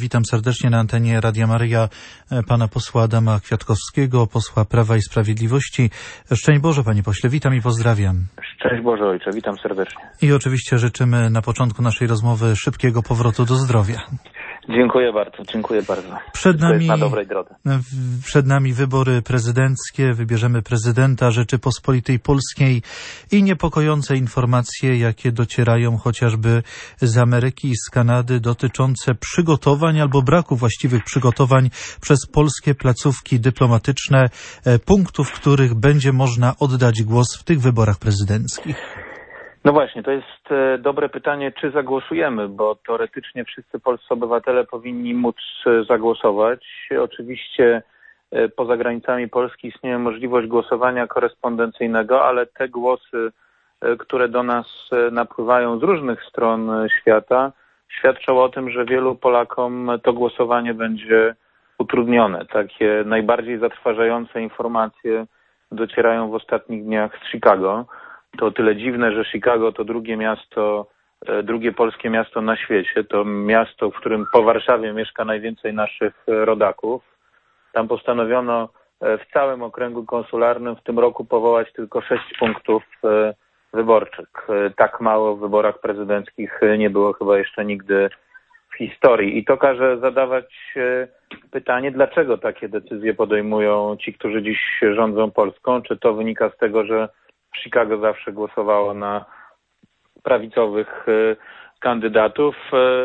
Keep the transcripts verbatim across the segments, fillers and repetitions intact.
Witam serdecznie na antenie Radia Maryja pana posła Adama Kwiatkowskiego, posła Prawa i Sprawiedliwości. Szczęść Boże, panie pośle, witam i pozdrawiam. Szczęść Boże, ojcze, witam serdecznie. I oczywiście życzymy na początku naszej rozmowy szybkiego powrotu do zdrowia. Dziękuję bardzo, dziękuję bardzo. Przed nami, na dobrej drodze. Przed nami wybory prezydenckie, wybierzemy prezydenta Rzeczypospolitej Polskiej i niepokojące informacje, jakie docierają chociażby z Ameryki i z Kanady, dotyczące przygotowań albo braku właściwych przygotowań przez polskie placówki dyplomatyczne, punktów, w których będzie można oddać głos w tych wyborach prezydenckich. No właśnie, to jest dobre pytanie, czy zagłosujemy, bo teoretycznie wszyscy polscy obywatele powinni móc zagłosować. Oczywiście poza granicami Polski istnieje możliwość głosowania korespondencyjnego, ale te głosy, które do nas napływają z różnych stron świata, świadczą o tym, że wielu Polakom to głosowanie będzie utrudnione. Takie najbardziej zatrważające informacje docierają w ostatnich dniach z Chicago. To o tyle dziwne, że Chicago to drugie miasto, drugie polskie miasto na świecie. To miasto, w którym po Warszawie mieszka najwięcej naszych rodaków. Tam postanowiono w całym okręgu konsularnym w tym roku powołać tylko sześć punktów wyborczych. Tak mało w wyborach prezydenckich nie było chyba jeszcze nigdy w historii. I to każe zadawać pytanie, dlaczego takie decyzje podejmują ci, którzy dziś rządzą Polską. Czy to wynika z tego, że w Chicago zawsze głosowało na prawicowych kandydatów.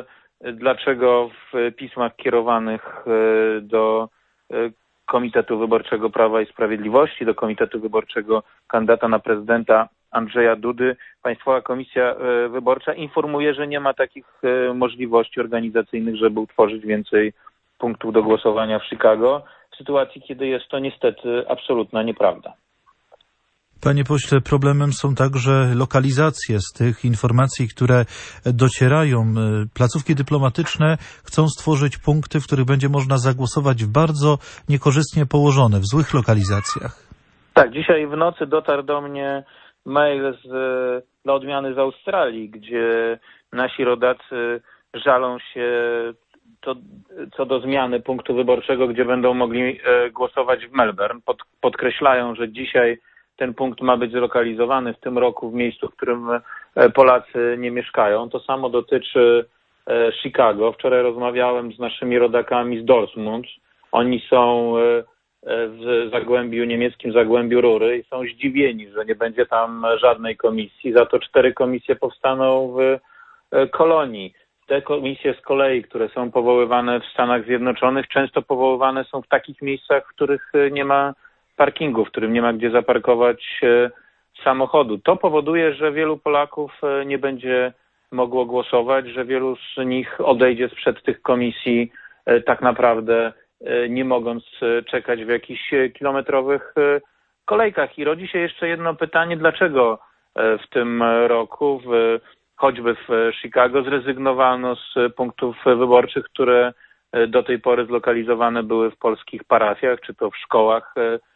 Dlaczego w pismach kierowanych do Komitetu Wyborczego Prawa i Sprawiedliwości, do Komitetu Wyborczego kandydata na prezydenta Andrzeja Dudy, Państwowa Komisja Wyborcza informuje, że nie ma takich możliwości organizacyjnych, żeby utworzyć więcej punktów do głosowania w Chicago, w sytuacji, kiedy jest to niestety absolutna nieprawda. Panie pośle, problemem są także lokalizacje z tych informacji, które docierają. Placówki dyplomatyczne chcą stworzyć punkty, w których będzie można zagłosować w bardzo niekorzystnie położone, w złych lokalizacjach. Tak, dzisiaj w nocy dotarł do mnie mail z, dla odmiany z Australii, gdzie nasi rodacy żalą się to, co do zmiany punktu wyborczego, gdzie będą mogli głosować w Melbourne. Pod, podkreślają, że dzisiaj ten punkt ma być zlokalizowany w tym roku w miejscu, w którym Polacy nie mieszkają. To samo dotyczy Chicago. Wczoraj rozmawiałem z naszymi rodakami z Dortmund. Oni są w Zagłębiu, niemieckim Zagłębiu Rury i są zdziwieni, że nie będzie tam żadnej komisji. Za to cztery komisje powstaną w Kolonii. Te komisje z kolei, które są powoływane w Stanach Zjednoczonych, często powoływane są w takich miejscach, w których nie ma parkingu, w którym nie ma gdzie zaparkować samochodu. To powoduje, że wielu Polaków nie będzie mogło głosować, że wielu z nich odejdzie sprzed tych komisji tak naprawdę nie mogąc czekać w jakichś kilometrowych kolejkach. I rodzi się jeszcze jedno pytanie, dlaczego w tym roku, w, choćby w Chicago, zrezygnowano z punktów wyborczych, które do tej pory zlokalizowane były w polskich parafiach, czy to w szkołach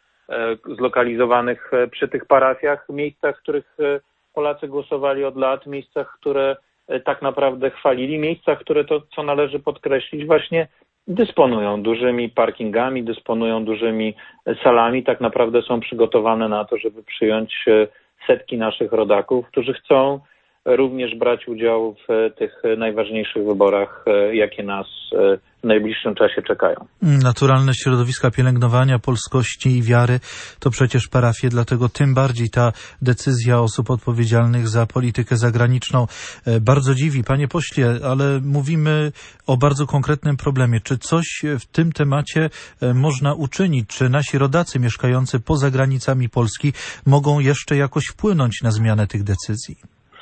zlokalizowanych przy tych parafiach, miejscach, w których Polacy głosowali od lat, miejscach, które tak naprawdę chwalili, miejscach, które to, co należy podkreślić, właśnie dysponują dużymi parkingami, dysponują dużymi salami, tak naprawdę są przygotowane na to, żeby przyjąć setki naszych rodaków, którzy chcą również brać udział w tych najważniejszych wyborach, jakie nas w najbliższym czasie czekają. Naturalne środowiska pielęgnowania polskości i wiary to przecież parafie, dlatego tym bardziej ta decyzja osób odpowiedzialnych za politykę zagraniczną bardzo dziwi. Panie pośle, ale mówimy o bardzo konkretnym problemie. Czy coś w tym temacie można uczynić? Czy nasi rodacy mieszkający poza granicami Polski mogą jeszcze jakoś wpłynąć na zmianę tych decyzji?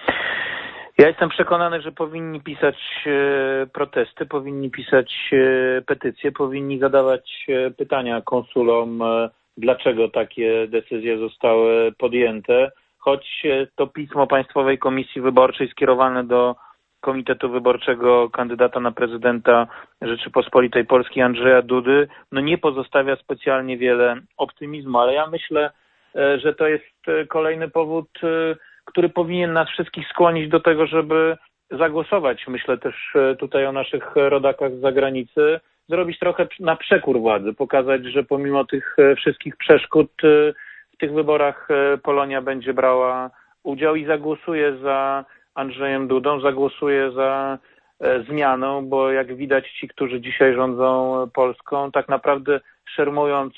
Ja jestem przekonany, że powinni pisać protesty, powinni pisać petycje, powinni zadawać pytania konsulom, dlaczego takie decyzje zostały podjęte, choć to pismo Państwowej Komisji Wyborczej skierowane do Komitetu Wyborczego kandydata na prezydenta Rzeczypospolitej Polskiej Andrzeja Dudy no nie pozostawia specjalnie wiele optymizmu, ale ja myślę, że to jest kolejny powód, który powinien nas wszystkich skłonić do tego, żeby zagłosować. Myślę też tutaj o naszych rodakach z zagranicy, zrobić trochę na przekór władzy, pokazać, że pomimo tych wszystkich przeszkód w tych wyborach Polonia będzie brała udział i zagłosuje za Andrzejem Dudą, zagłosuje za zmianą, bo jak widać ci, którzy dzisiaj rządzą Polską, tak naprawdę szermując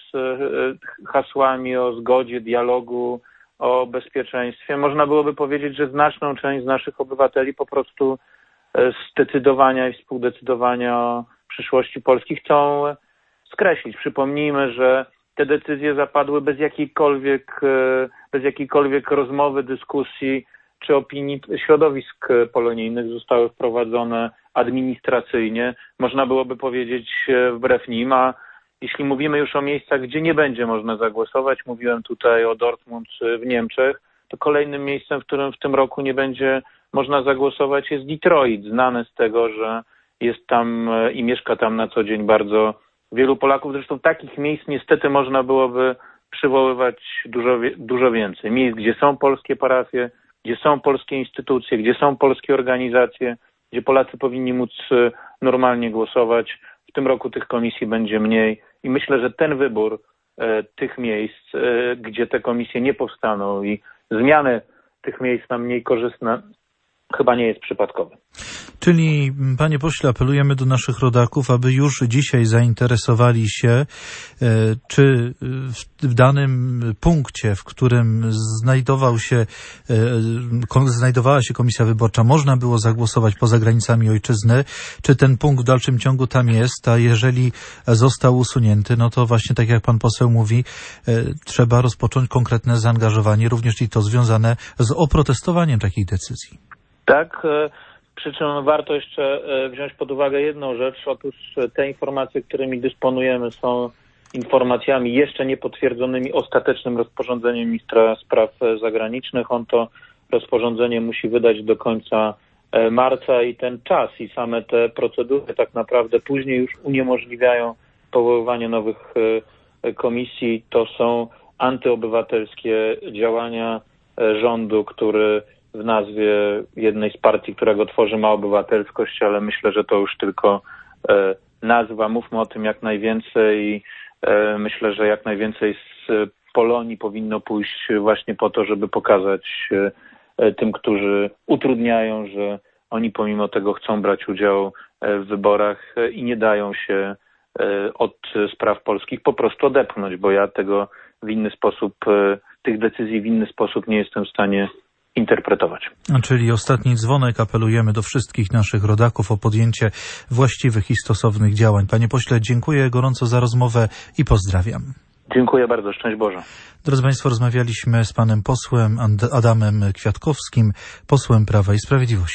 hasłami o zgodzie, dialogu, o bezpieczeństwie, można byłoby powiedzieć, że znaczną część z naszych obywateli po prostu zdecydowania i współdecydowania o przyszłości Polski chcą skreślić. Przypomnijmy, że te decyzje zapadły bez jakiejkolwiek, bez jakiejkolwiek rozmowy, dyskusji czy opinii środowisk polonijnych, zostały wprowadzone administracyjnie. Można byłoby powiedzieć wbrew nim, a jeśli mówimy już o miejscach, gdzie nie będzie można zagłosować, mówiłem tutaj o Dortmund w Niemczech, to kolejnym miejscem, w którym w tym roku nie będzie można zagłosować, jest Detroit, znane z tego, że jest tam i mieszka tam na co dzień bardzo wielu Polaków. Zresztą takich miejsc niestety można byłoby przywoływać dużo, dużo więcej. Miejsc, gdzie są polskie parafie, gdzie są polskie instytucje, gdzie są polskie organizacje, gdzie Polacy powinni móc normalnie głosować. W tym roku tych komisji będzie mniej i myślę, że ten wybór e, tych miejsc, e, gdzie te komisje nie powstaną i zmiany tych miejsc na mniej korzystne, chyba nie jest przypadkowy. Czyli, panie pośle, apelujemy do naszych rodaków, aby już dzisiaj zainteresowali się, czy w danym punkcie, w którym znajdował się, znajdowała się komisja wyborcza, można było zagłosować poza granicami ojczyzny, czy ten punkt w dalszym ciągu tam jest, a jeżeli został usunięty, no to właśnie tak jak pan poseł mówi, trzeba rozpocząć konkretne zaangażowanie, również i to związane z oprotestowaniem takiej decyzji. Tak, przy czym warto jeszcze wziąć pod uwagę jedną rzecz. Otóż te informacje, którymi dysponujemy, są informacjami jeszcze niepotwierdzonymi ostatecznym rozporządzeniem ministra spraw zagranicznych. On to rozporządzenie musi wydać do końca marca i ten czas i same te procedury tak naprawdę później już uniemożliwiają powoływanie nowych komisji. To są antyobywatelskie działania rządu, który w nazwie jednej z partii, która go tworzy, ma obywatelskość, ale myślę, że to już tylko e, nazwa. Mówmy o tym jak najwięcej i e, myślę, że jak najwięcej z Polonii powinno pójść właśnie po to, żeby pokazać e, tym, którzy utrudniają, że oni pomimo tego chcą brać udział w wyborach i nie dają się e, od spraw polskich po prostu odepchnąć, bo ja tego w inny sposób, e, tych decyzji w inny sposób nie jestem w stanie interpretować. Czyli ostatni dzwonek, apelujemy do wszystkich naszych rodaków o podjęcie właściwych i stosownych działań. Panie pośle, dziękuję gorąco za rozmowę i pozdrawiam. Dziękuję bardzo, szczęść Boże. Drodzy Państwo, rozmawialiśmy z panem posłem Adamem Kwiatkowskim, posłem Prawa i Sprawiedliwości.